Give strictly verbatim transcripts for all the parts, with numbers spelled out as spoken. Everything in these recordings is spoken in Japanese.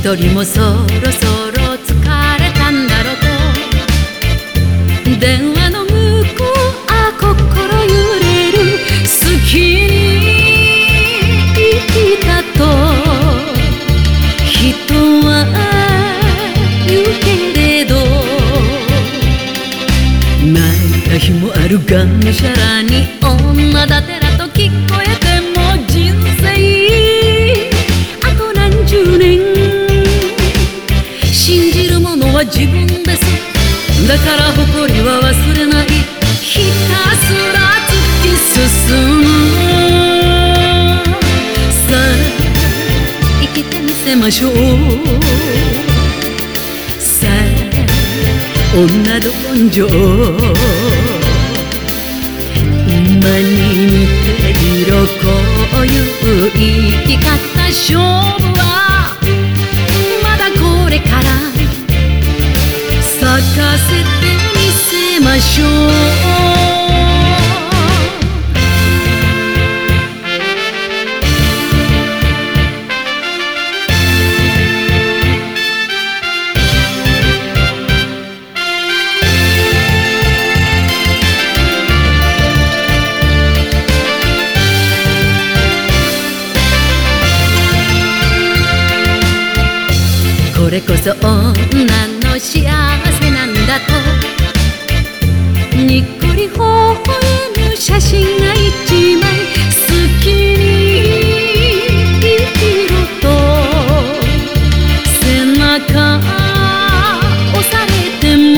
一人もそろそろ疲れたんだろうと電話の向こうあ心揺れる好きに生きたと人は言うけれど泣いた日もあるがむしゃらに女だてらと聞こえても人生あと何十年信じるものは自分ですだから誇りは忘れないひたすら突き進むさあ生きてみせましょうさあ女ど根性今に似て色こういう生き方勝負はまだこれから咲かせてみせましょうこれこそ女の幸せなんだとにっこり微笑む写真が一枚好きに生きろと背中押されても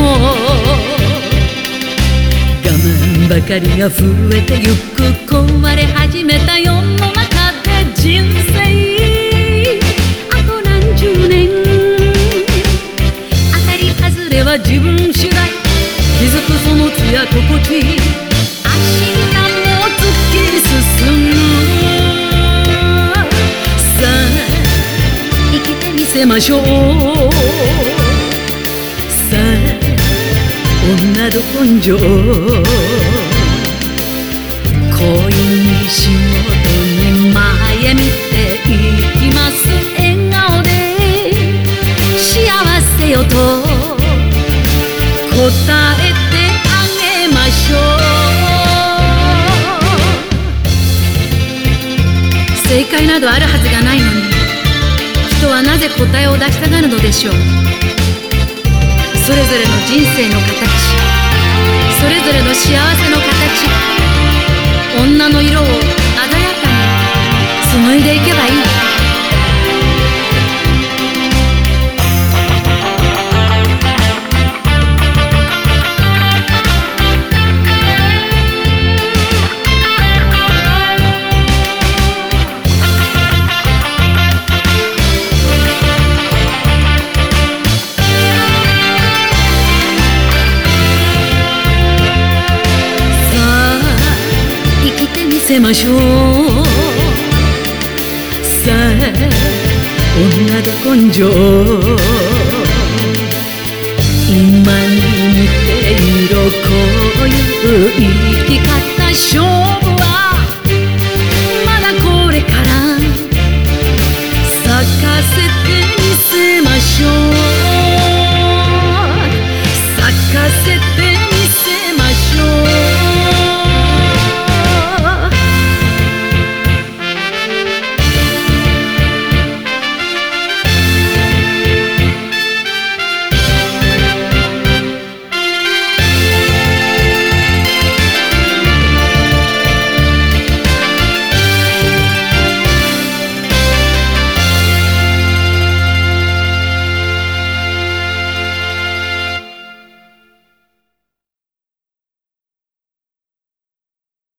我慢ばかりが増えてゆく壊れ始めた世の中で人生あと何十年自分次第気づくその艶心地明日も突き進むさあ生きてみせましょうさあ女ど根性恋に仕事に前見ていきます笑顔で幸せよと答えてあげましょう正解などあるはずがないのに人はなぜ答えを出したがるのでしょうそれぞれの人生の形それぞれの幸せの形女の色を鮮やかに紡いでいけばいい見せましょうさあ女ど根性今に似て色こういう生き方勝負はまだこれから咲かせてみせましょう咲かせて